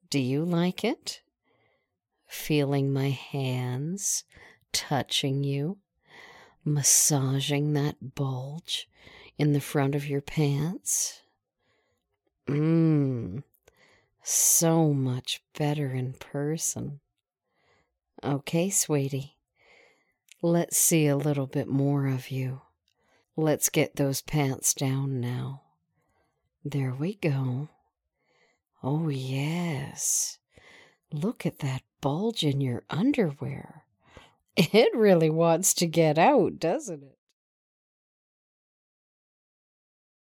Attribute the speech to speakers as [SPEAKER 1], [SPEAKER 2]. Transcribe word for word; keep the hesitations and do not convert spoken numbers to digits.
[SPEAKER 1] Do you like it? Feeling my hands touching you, massaging that bulge in the front of your pants? Mmm, so much better in person. Okay, sweetie, let's see a little bit more of you. Let's get those pants down now. There we go. Oh, yes. Look at that bulge in your underwear. It really wants to get out, doesn't it?